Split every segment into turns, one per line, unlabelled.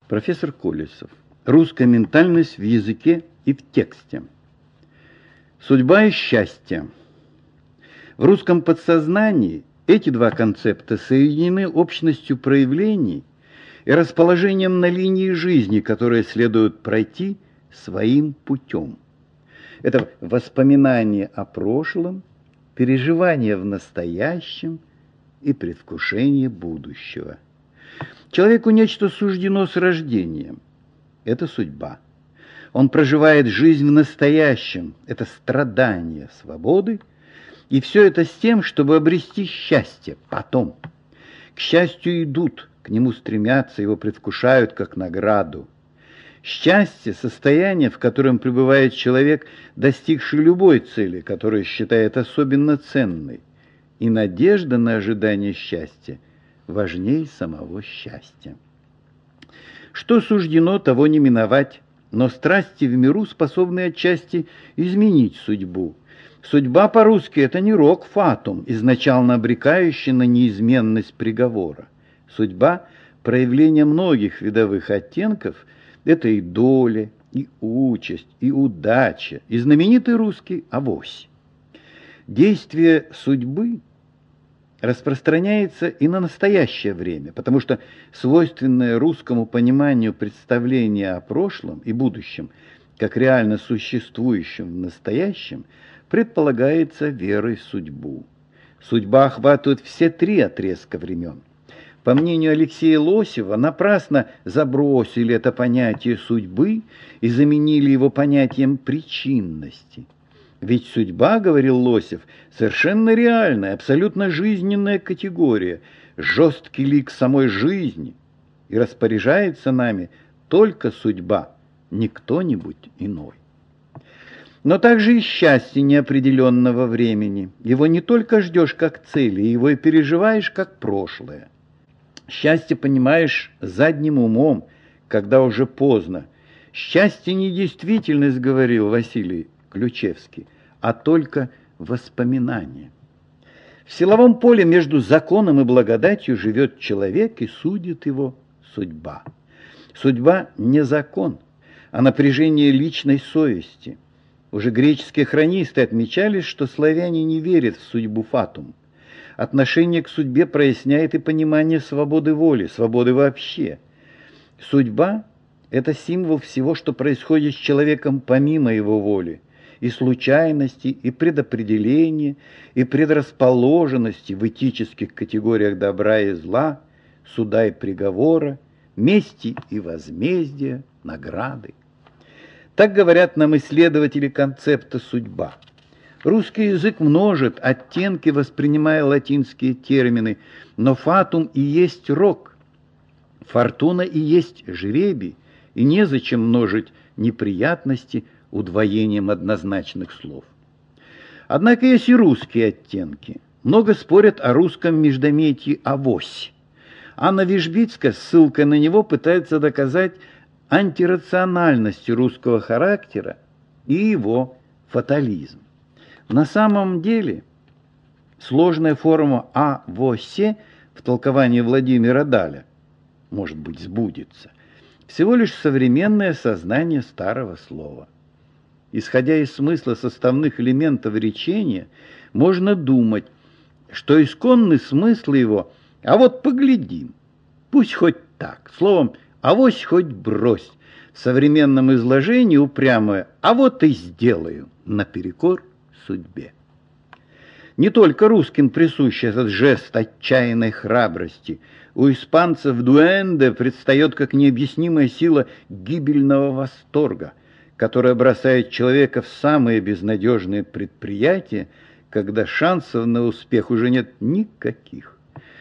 Профессор Колесов. Русская ментальность в языке и в тексте. Судьба и счастье. В русском подсознании эти два концепта соединены общностью проявлений и расположением на линии жизни, которые следует пройти своим путем. Это воспоминание о прошлом, переживание в настоящем и предвкушение будущего. Человеку нечто суждено с рождения. Это судьба. Он проживает жизнь в настоящем. Это страдание свободы. И все это с тем, чтобы обрести счастье потом. К счастью идут, к нему стремятся, его предвкушают как награду. Счастье – состояние, в котором пребывает человек, достигший любой цели, которую считает особенно ценной. И надежда на ожидание счастья важнее самого счастья. Что суждено, того не миновать, но страсти в миру способны отчасти изменить судьбу. Судьба по-русски – это не рок фатум, изначально обрекающий на неизменность приговора. Судьба – проявление многих видовых оттенков – это и доля, и участь, и удача, и знаменитый русский авось. Действие судьбы распространяется и на настоящее время, потому что свойственное русскому пониманию представление о прошлом и будущем, как реально существующем в настоящем, предполагается верой в судьбу. Судьба охватывает все три отрезка времен. По мнению Алексея Лосева, напрасно забросили это понятие судьбы и заменили его понятием причинности. Ведь судьба, говорил Лосев, совершенно реальная, абсолютно жизненная категория, жесткий лик самой жизни, и распоряжается нами только судьба, не кто-нибудь иной. Но также и счастье неопределенного времени. Его не только ждешь как цели, его и переживаешь как прошлое. Счастье понимаешь задним умом, когда уже поздно. Счастье не действительность, говорил Василий Ключевский, а только воспоминание. В силовом поле между законом и благодатью живет человек, и судит его судьба. Судьба не закон, а напряжение личной совести. Уже греческие хронисты отмечали, что славяне не верят в судьбу фатум. Отношение к судьбе проясняет и понимание свободы воли, свободы вообще. Судьба – это символ всего, что происходит с человеком помимо его воли, и случайности, и предопределения, и предрасположенности в этических категориях добра и зла, суда и приговора, мести и возмездия, награды. Так говорят нам исследователи концепта «судьба». Русский язык множит оттенки, воспринимая латинские термины, но фатум и есть рок, фортуна и есть жребий, и незачем множить неприятности удвоением однозначных слов. Однако есть и русские оттенки. Много спорят о русском междометии «авось». Анна Вижбицкая, ссылкой на него, пытается доказать антирациональность русского характера и его фатализм. На самом деле сложная форма «авосе» в толковании Владимира Даля, может быть, сбудется, всего лишь современное сознание старого слова. Исходя из смысла составных элементов речения, можно думать, что исконный смысл его «а вот поглядим», пусть хоть так, словом «авось хоть брось», в современном изложении упрямое «а вот и сделаю» наперекор судьбе. Не только русским присущ этот жест отчаянной храбрости. У испанцев дуэнде предстает как необъяснимая сила гибельного восторга, которая бросает человека в самые безнадежные предприятия, когда шансов на успех уже нет никаких.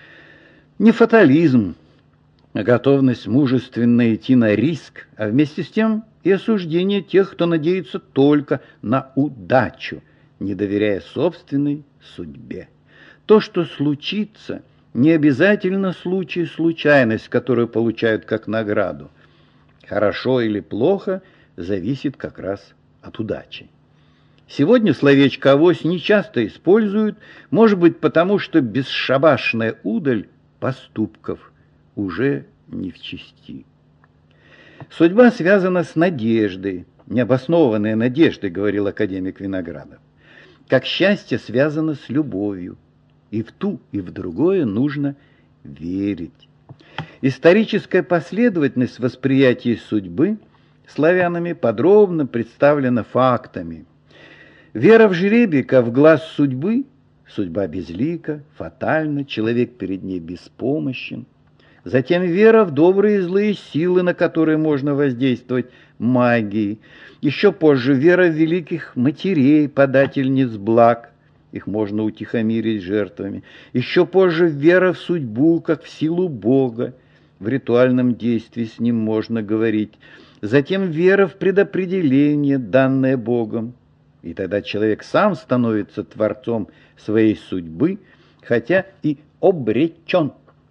Не фатализм, а готовность мужественно идти на риск, а вместе с тем и осуждение тех, кто надеется только на удачу, не доверяя собственной судьбе. То, что случится, не обязательно случай, случайность, которую получают как награду. Хорошо или плохо зависит как раз от удачи. Сегодня словечко «авось» нечасто используют, может быть, потому что бесшабашная удаль поступков уже не в чести. Судьба связана с надеждой, необоснованной надеждой, говорил академик Виноградов. Как счастье связано с любовью. И в ту, и в другое нужно верить. Историческая последовательность восприятия судьбы славянами подробно представлена фактами. Вера в жребий, как в глаз судьбы, судьба безлика, фатальна, человек перед ней беспомощен. Затем вера в добрые и злые силы, на которые можно воздействовать магией. Еще позже вера в великих матерей, подательниц благ. Их можно утихомирить жертвами. Еще позже вера в судьбу, как в силу Бога. В ритуальном действии с ним можно говорить. Затем вера в предопределение, данное Богом. И тогда человек сам становится творцом своей судьбы, хотя и обречен,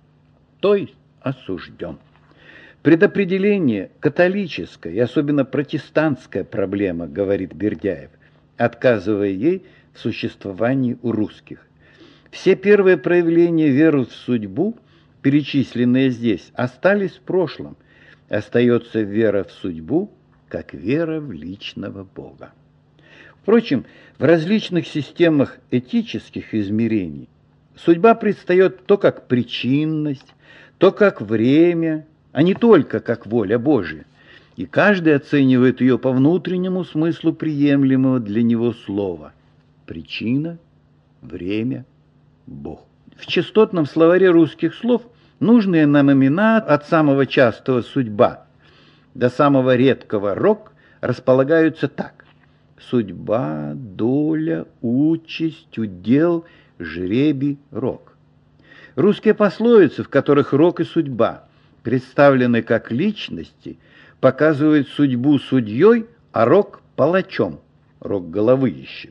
то есть осужден. Предопределение – католическая и особенно протестантская проблема, говорит Бердяев, отказывая ей в существовании у русских. Все первые проявления веры в судьбу, перечисленные здесь, остались в прошлом. Остается вера в судьбу, как вера в личного Бога. Впрочем, в различных системах этических измерений судьба предстает то как причинность, то как время, а не только как воля Божия. И каждый оценивает ее по внутреннему смыслу приемлемого для него слова. Причина, время, Бог. В частотном словаре русских слов нужные нам имена от самого частого «судьба» до самого редкого «рок» располагаются так. Судьба, доля, участь, удел, жребий, рок. Русские пословицы, в которых рок и судьба представлены как личности, показывают судьбу судьей, а рок палачом. Рок головы ищет.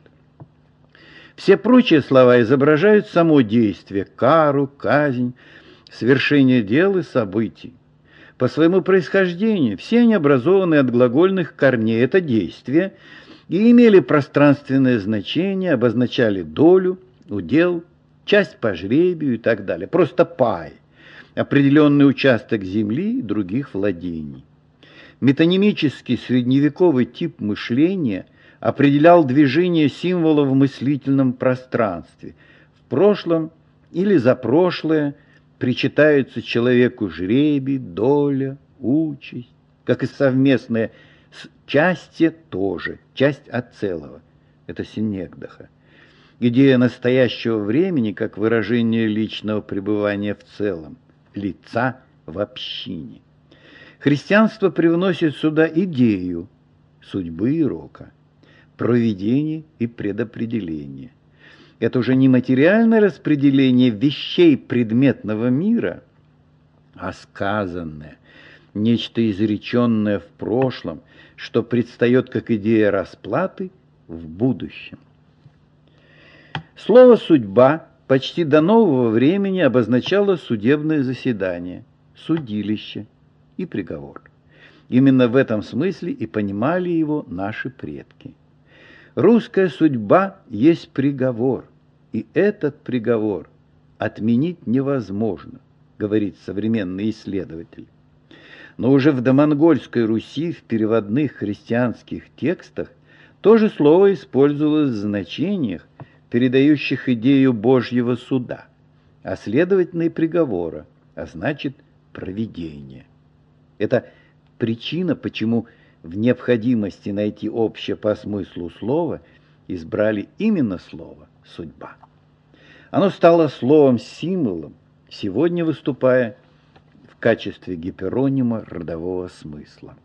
Все прочие слова изображают само действие, кару, казнь, свершение дел и событий. По своему происхождению все они образованы от глагольных корней, это действие, и имели пространственное значение, обозначали долю, удел, часть по жребию и так далее. Просто пай, определенный участок земли и других владений. Метонимический средневековый тип мышления определял движение символов в мыслительном пространстве. В прошлом или за прошлое причитаются человеку жребий, доля, участь, как и совместное части тоже, часть от целого. Это синекдоха. Идея настоящего времени как выражение личного пребывания в целом, лица в общине. Христианство привносит сюда идею судьбы и рока, провидения и предопределения. Это уже не материальное распределение вещей предметного мира, а сказанное, нечто изреченное в прошлом, что предстает как идея расплаты в будущем. Слово «судьба» почти до нового времени обозначало судебное заседание, судилище и приговор. Именно в этом смысле и понимали его наши предки. Русская судьба есть приговор, и этот приговор отменить невозможно, говорит современный исследователь. Но уже в домонгольской Руси в переводных христианских текстах то же слово использовалось в значениях, передающих идею Божьего суда, а следовательно и приговора, а значит провидения. Это причина, почему в необходимости найти общее по смыслу слово избрали именно слово «судьба». Оно стало словом-символом, сегодня выступая в качестве гиперонима родового смысла.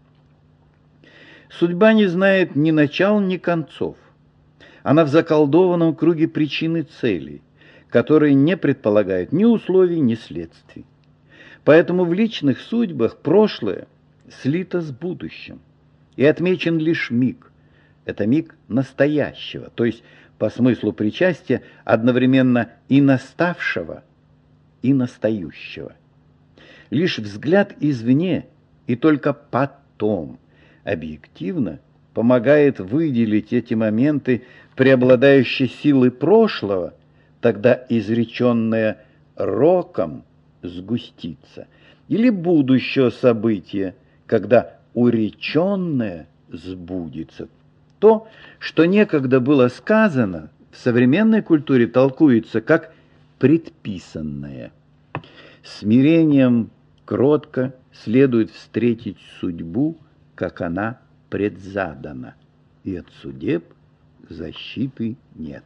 Судьба не знает ни начал, ни концов. Она в заколдованном круге причин и целей, которые не предполагают ни условий, ни следствий. Поэтому в личных судьбах прошлое слито с будущим, и отмечен лишь миг. Это миг настоящего, то есть по смыслу причастия одновременно и наставшего, и настающего. Лишь взгляд извне и только потом объективно помогает выделить эти моменты преобладающей силы прошлого, тогда изреченное роком сгустится, или будущего события, когда уреченное сбудется. То, что некогда было сказано, в современной культуре толкуется как предписанное. Смирением кротко следует встретить судьбу, как она предзадана, и от судеб защиты нет,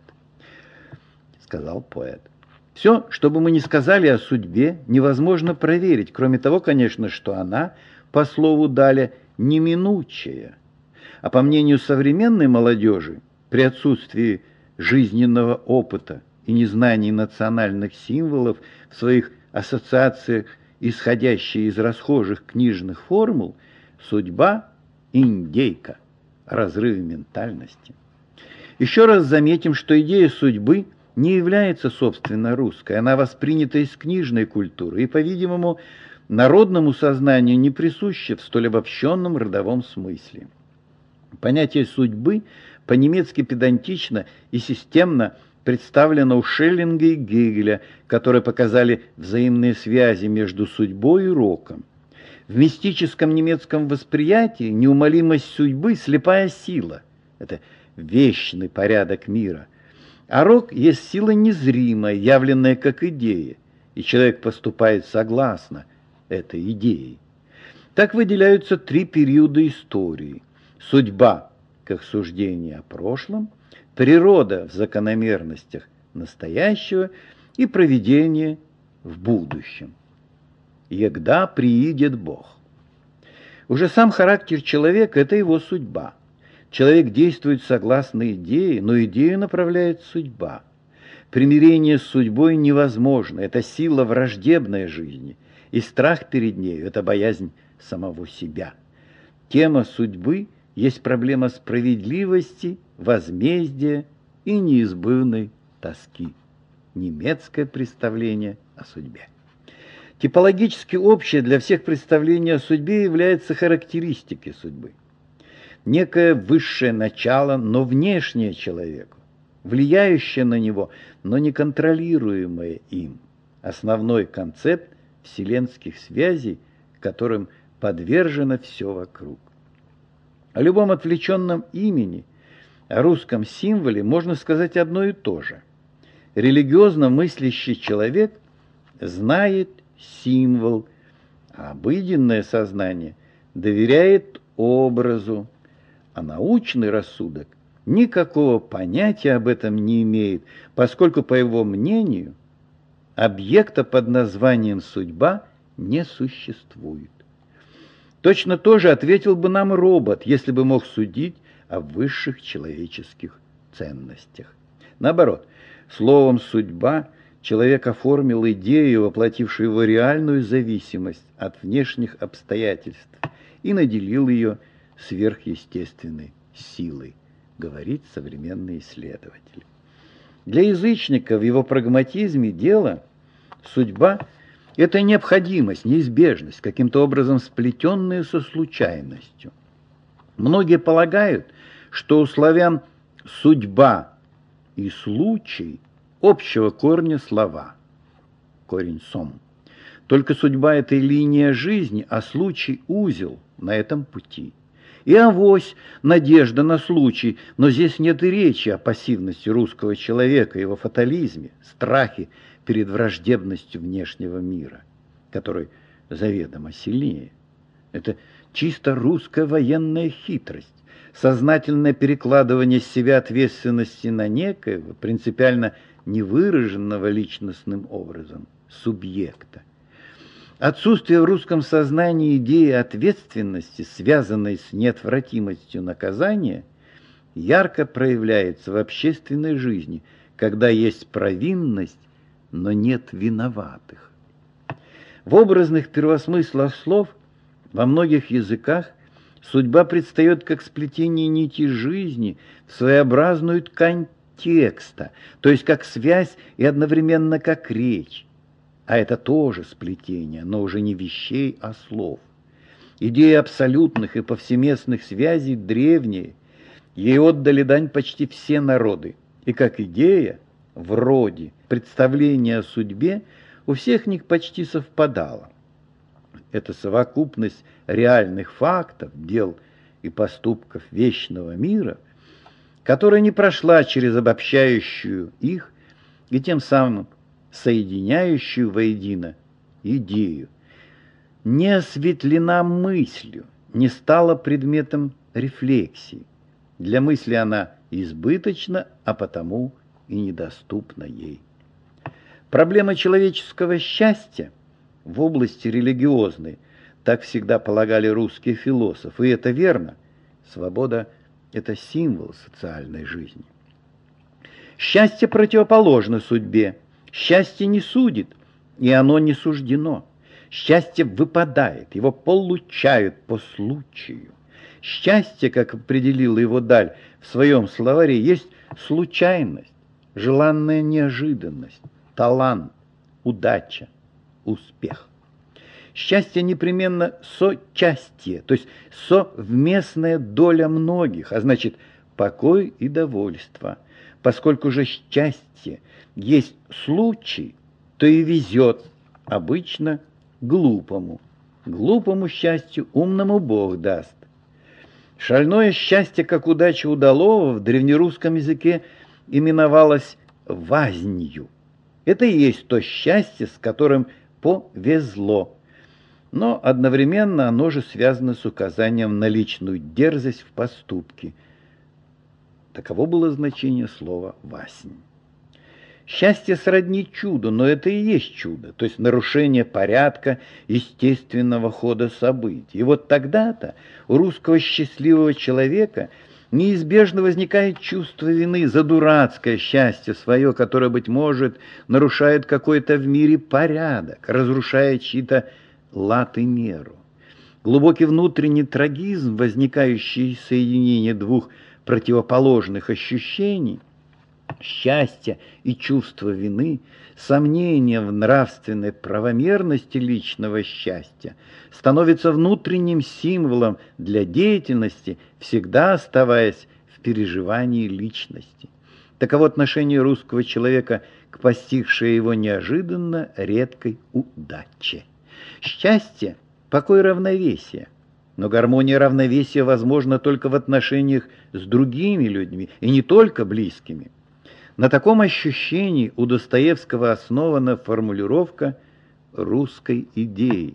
сказал поэт. Все, что бы мы ни сказали о судьбе, невозможно проверить, кроме того, конечно, что она, по слову Даля, неминучая. А по мнению современной молодежи, при отсутствии жизненного опыта и незнании национальных символов в своих ассоциациях, исходящие из расхожих книжных формул, судьба – индейка, разрыв ментальности. Еще раз заметим, что идея судьбы не является собственно русской, она воспринята из книжной культуры и, по-видимому, народному сознанию не присуща в столь обобщенном родовом смысле. Понятие судьбы по-немецки педантично и системно представлено у Шеллинга и Гегеля, которые показали взаимные связи между судьбой и роком. В мистическом немецком восприятии неумолимость судьбы – слепая сила. Это вечный порядок мира. А рок есть сила незримая, явленная как идея, и человек поступает согласно этой идее. Так выделяются три периода истории. Судьба, как суждение о прошлом, природа в закономерностях настоящего и провидение в будущем. Егда приидет Бог. Уже сам характер человека – это его судьба. Человек действует согласно идее, но идею направляет судьба. Примирение с судьбой невозможно, это сила враждебной жизни, и страх перед нею – это боязнь самого себя. Тема судьбы есть проблема справедливости, возмездия и неизбывной тоски. Немецкое представление о судьбе. Типологически общее для всех представление о судьбе является характеристикой судьбы. Некое высшее начало, но внешнее человеку, влияющее на него, но не контролируемое им. Основной концепт вселенских связей, которым подвержено все вокруг. О любом отвлеченном имени, о русском символе можно сказать одно и то же. Религиозно мыслящий человек знает символ, а обыденное сознание доверяет образу, а научный рассудок никакого понятия об этом не имеет, поскольку, по его мнению, объекта под названием «судьба» не существует. Точно то же ответил бы нам робот, если бы мог судить о высших человеческих ценностях. Наоборот, словом «судьба» человек оформил идею, воплотившую его реальную зависимость от внешних обстоятельств, и наделил ее сверхъестественной силой, говорит современный исследователь. Для язычника в его прагматизме дела судьба – это необходимость, неизбежность, каким-то образом сплетенная со случайностью. Многие полагают, что у славян судьба и случай общего корня слова, корень сом. Только судьба – это линия жизни, а случай – узел на этом пути. И авось надежда на случай, но здесь нет и речи о пассивности русского человека, его фатализме, страхе перед враждебностью внешнего мира, который заведомо сильнее. Это чисто русская военная хитрость, сознательное перекладывание с себя ответственности на некоего, принципиально невыраженного личностным образом, субъекта. Отсутствие в русском сознании идеи ответственности, связанной с неотвратимостью наказания, ярко проявляется в общественной жизни, когда есть провинность, но нет виноватых. В образных первосмыслах слов во многих языках судьба предстает как сплетение нитей жизни в своеобразную ткань текста, то есть как связь и одновременно как речь. А это тоже сплетение, но уже не вещей, а слов. Идея абсолютных и повсеместных связей древние, ей отдали дань почти все народы. И как идея, вроде представление о судьбе у всех них почти совпадало. это совокупность реальных фактов, дел и поступков вечного мира, которая не прошла через обобщающую их и тем самым соединяющую воедино идею, не осветлена мыслью, не стала предметом рефлексии. Для мысли она избыточна, а потому и недоступна ей. Проблема человеческого счастья в области религиозной, так всегда полагали русские философы, и это верно. Свобода – это символ социальной жизни. Счастье противоположно судьбе. Счастье не судит, и оно не суждено. Счастье выпадает, его получают по случаю. Счастье, как определила его Даль в своем словаре, есть случайность, желанная неожиданность, талант, удача, успех. Счастье непременно сочастие, то есть совместная доля многих, а значит покой и довольство. Поскольку же счастье есть случай, то и везет обычно глупому. Глупому счастью умному Бог даст. Шальное счастье, как удача удалого, в древнерусском языке именовалось вознью. Это и есть то счастье, с которым повезло. Но одновременно оно же связано с указанием на личную дерзость в поступке. Таково было значение слова «васнь». Счастье сродни чуду, но это и есть чудо, то есть нарушение порядка естественного хода событий. И вот тогда-то у русского счастливого человека неизбежно возникает чувство вины за дурацкое счастье свое, которое, быть может, нарушает какой-то в мире порядок, разрушает чьи-то лад и меру. Глубокий внутренний трагизм, возникающий из соединения двух противоположных ощущений, счастья и чувство вины, сомнение в нравственной правомерности личного счастья, становится внутренним символом для деятельности, всегда оставаясь в переживании личности. Таково отношение русского человека к постигшей его неожиданно редкой удаче. Счастье – покой и равновесие. Но гармония и равновесие возможна только в отношениях с другими людьми, и не только близкими. На таком ощущении у Достоевского основана формулировка русской идеи.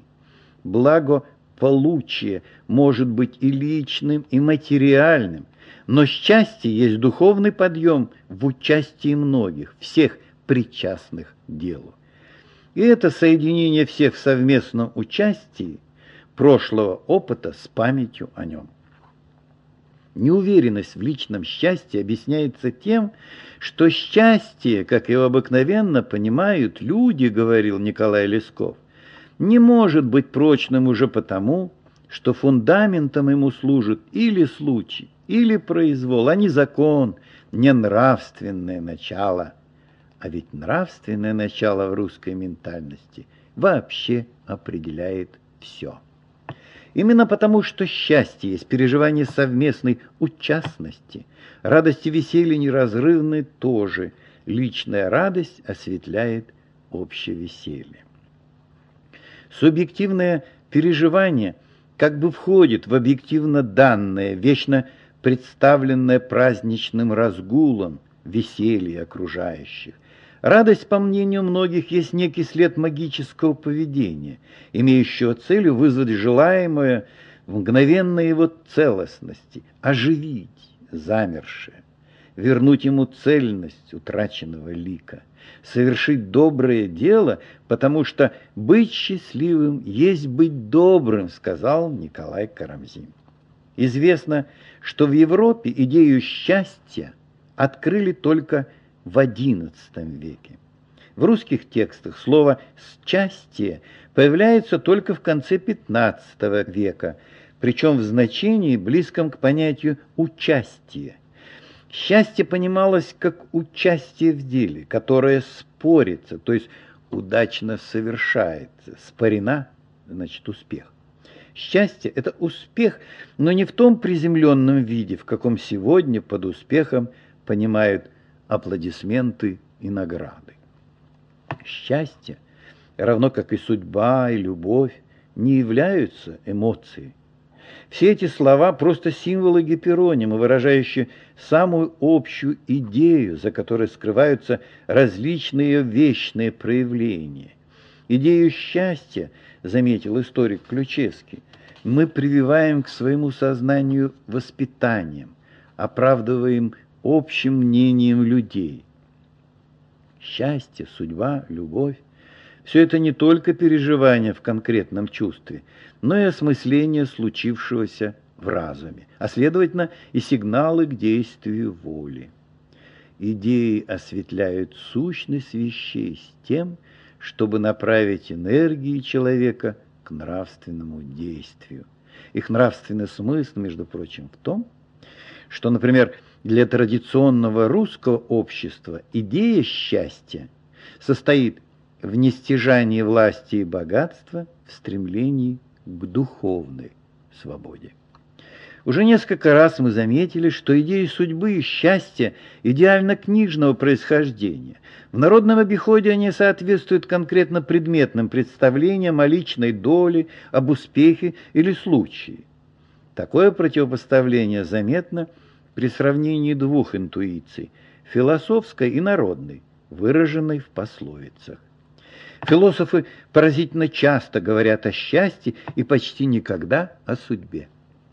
Благополучие может быть и личным, и материальным, но счастье есть духовный подъем в участии многих, всех причастных к делу. И это соединение всех в совместном участии прошлого опыта с памятью о нем. Неуверенность в личном счастье объясняется тем, что счастье, как его обыкновенно понимают люди, говорил Николай Лесков, не может быть прочным уже потому, что фундаментом ему служит или случай, или произвол, а не закон, не нравственное начало. А ведь нравственное начало в русской ментальности вообще определяет все. Именно потому, что счастье есть переживание совместной участности, радость и веселье неразрывны тоже. Личная радость осветляет общее веселье. Субъективное переживание как бы входит в объективно данное, вечно представленное праздничным разгулом, веселье окружающих. Радость, по мнению многих, есть некий след магического поведения, имеющего целью вызвать желаемое в мгновенной его целостности, оживить замершее, вернуть ему цельность утраченного лика, совершить доброе дело, потому что быть счастливым есть быть добрым, сказал Николай Карамзин. Известно, что в Европе идею счастья открыли только в XI веке. В русских текстах слово «счастье» появляется только в конце XV века, причем в значении, близком к понятию «участие». Счастье понималось как участие в деле, которое спорится, то есть удачно совершается. Спорена – значит успех. Счастье – это успех, но не в том приземленном виде, в каком сегодня под успехом понимают аплодисменты и награды. Счастье, равно как и судьба, и любовь, не являются эмоцией. Все эти слова просто символы гиперонима, выражающие самую общую идею, за которой скрываются различные ее вечные проявления. Идею счастья, заметил историк Ключевский, мы прививаем к своему сознанию воспитанием, оправдываем общим мнением людей. Счастье, судьба, любовь – все это не только переживания в конкретном чувстве, но и осмысление случившегося в разуме, а следовательно и сигналы к действию воли. Идеи осветляют сущность вещей с тем, чтобы направить энергии человека к нравственному действию. Их нравственный смысл, между прочим, в том, что, например, для традиционного русского общества идея счастья состоит в нестяжании власти и богатства, в стремлении к духовной свободе. Уже несколько раз мы заметили, что идеи судьбы и счастья идеально книжного происхождения. В народном обиходе они соответствуют конкретно предметным представлениям о личной доле, об успехе или случае. Такое противопоставление заметно при сравнении двух интуиций – философской и народной, выраженной в пословицах. Философы поразительно часто говорят о счастье и почти никогда о судьбе.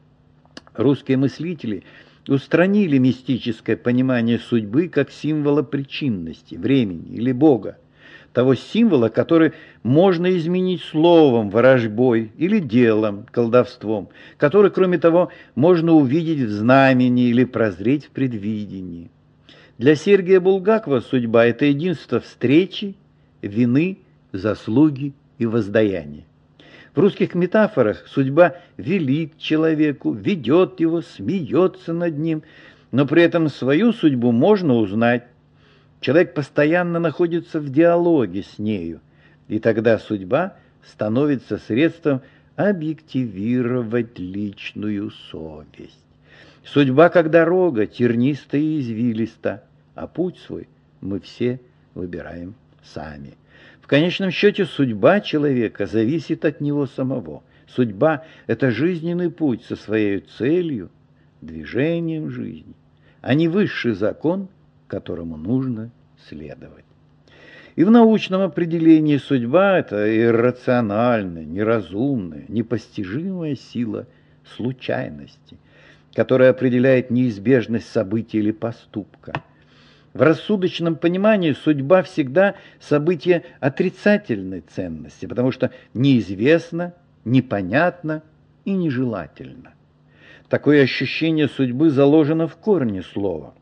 Русские мыслители устранили мистическое понимание судьбы как символа причинности, времени или Бога, того символа, который можно изменить словом, ворожбой или делом, колдовством, который, кроме того, можно увидеть в знамени или прозреть в предвидении. Для Сергия Булгакова судьба – это единство встречи, вины, заслуги и воздаяния. В русских метафорах судьба велит человеку, ведет его, смеется над ним, но при этом свою судьбу можно узнать. Человек постоянно находится в диалоге с нею, и тогда судьба становится средством объективировать личную совесть. Судьба как дорога, терниста и извилиста, а путь свой мы все выбираем сами. В конечном счете судьба человека зависит от него самого. Судьба – это жизненный путь со своей целью, движением жизни, а не высший закон, которому нужно следовать. И в научном определении судьба – это иррациональная, неразумная, непостижимая сила случайности, которая определяет неизбежность события или поступка. В рассудочном понимании судьба всегда событие отрицательной ценности, потому что неизвестно, непонятно и нежелательно. Такое ощущение судьбы заложено в корне слова.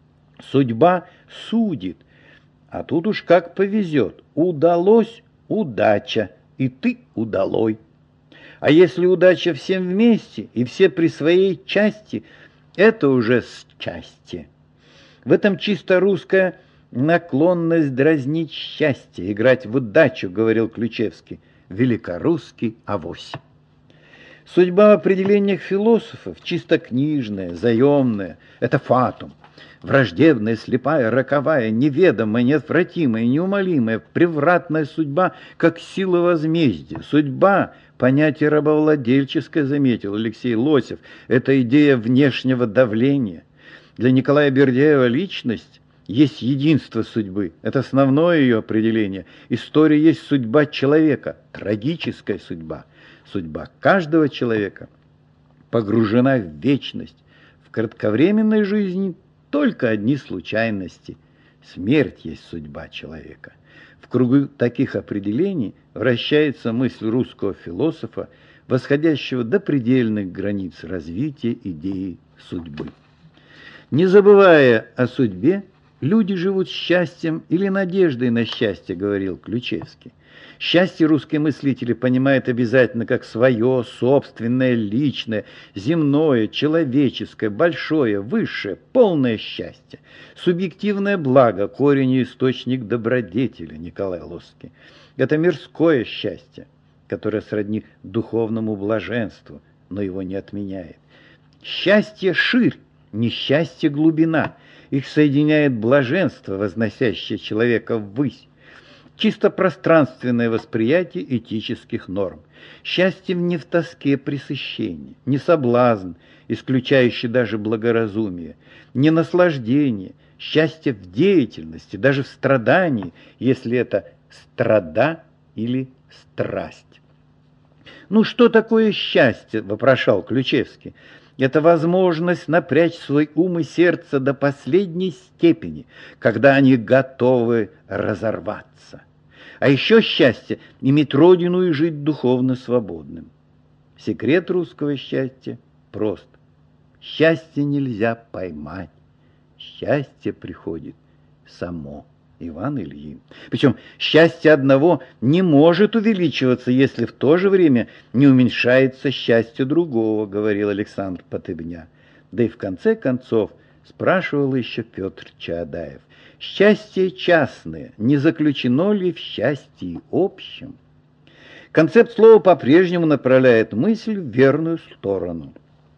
Судьба судит, а тут уж как повезет. Удалось – удача, и ты удалой. А если удача всем вместе, и все при своей части, это уже счастье. В этом чисто русская наклонность дразнить счастье, играть в удачу, говорил Ключевский, великорусский авось. Судьба в определениях философов чисто книжная, заемная, это фатум. Враждебная, слепая, роковая, неведомая, неотвратимая, неумолимая, превратная судьба, как сила возмездия. Судьба – понятие рабовладельческое, заметил Алексей Лосев, это идея внешнего давления. Для Николая Бердяева личность есть единство судьбы. Это основное ее определение. История есть судьба человека, трагическая судьба. Судьба каждого человека погружена в вечность. В кратковременной жизни только одни случайности. Смерть есть судьба человека. В кругу таких определений вращается мысль русского философа, восходящего до предельных границ развития идеи судьбы. Не забывая о судьбе, люди живут счастьем или надеждой на счастье, говорил Ключевский. Счастье русские мыслители понимают обязательно как свое, собственное, личное, земное, человеческое, большое, высшее, полное счастье. Субъективное благо, корень и источник добродетели, Николай Лосский. Это мирское счастье, которое сродни духовному блаженству, но его не отменяет. Счастье ширь, несчастье глубина. Их соединяет блаженство, возносящее человека ввысь. чисто пространственное восприятие этических норм. Счастье не в тоске пресыщения, не соблазн, исключающий даже благоразумие, не наслаждение, счастье в деятельности, даже в страдании, если это страда или страсть. «Ну что такое счастье?» – вопрошал Ключевский. «Это возможность напрячь свой ум и сердце до последней степени, когда они готовы разорваться. А еще счастье – иметь родину и жить духовно свободным». Секрет русского счастья прост. Счастье нельзя поймать. Счастье приходит само. Иван Ильин. Причем счастье одного не может увеличиваться, если в то же время не уменьшается счастье другого, говорил Александр Потыбня. Да и в конце концов спрашивал еще Петр Чаадаев. Счастье частное не заключено ли в счастье общем? Концепт слова по-прежнему направляет мысль в верную сторону.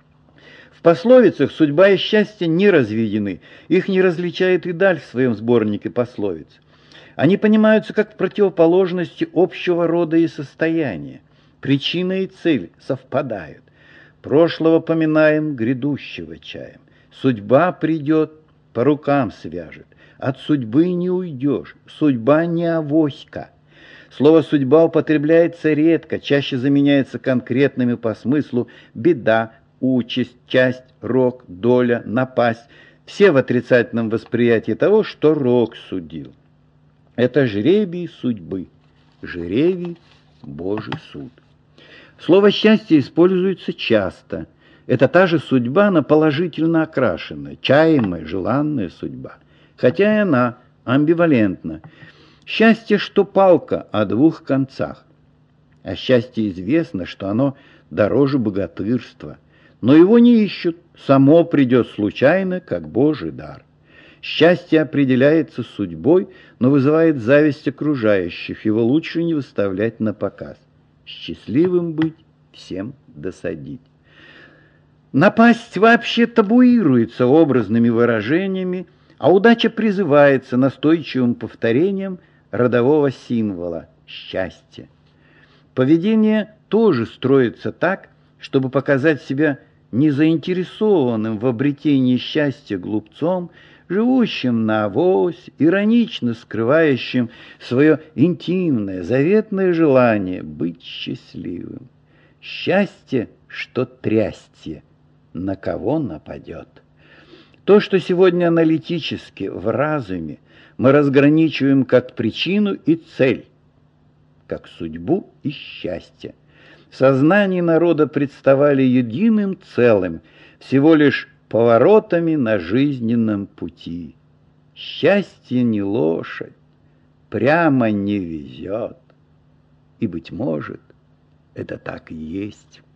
В пословицах судьба и счастье не разведены, их не различает и Даль в своем сборнике пословиц. Они понимаются как противоположности общего рода и состояния. Причина и цель совпадают. Прошлого поминаем, грядущего чаем. Судьба придет, по рукам свяжет. От судьбы не уйдешь, судьба не авоська. Слово «судьба» употребляется редко, чаще заменяется конкретными по смыслу «беда», участь, часть, рок, доля, напасть. Все в отрицательном восприятии того, что рок судил. Это жребий судьбы, жребий Божий суд. Слово «счастье» используется часто. Это та же судьба, но положительно окрашенная, чаемая, желанная судьба. Хотя и она амбивалентна. Счастье, что палка о двух концах. А счастье известно, что оно дороже богатырства. Но его не ищут, само придет случайно, как Божий дар. Счастье определяется судьбой, но вызывает зависть окружающих, его лучше не выставлять на показ. Счастливым быть, всем досадить. Напасть вообще табуируется образными выражениями, а удача призывается настойчивым повторением родового символа – счастья. Поведение тоже строится так, чтобы показать себя незаинтересованным в обретении счастья глупцом, живущим на авось, иронично скрывающим свое интимное, заветное желание быть счастливым. Счастье, что трястье, на кого нападет. То, что сегодня аналитически в разуме мы разграничиваем как причину и цель, как судьбу и счастье, в сознании народа представали единым целым, всего лишь поворотами на жизненном пути. Счастье не лошадь, прямо не везет. И, быть может, это так и есть.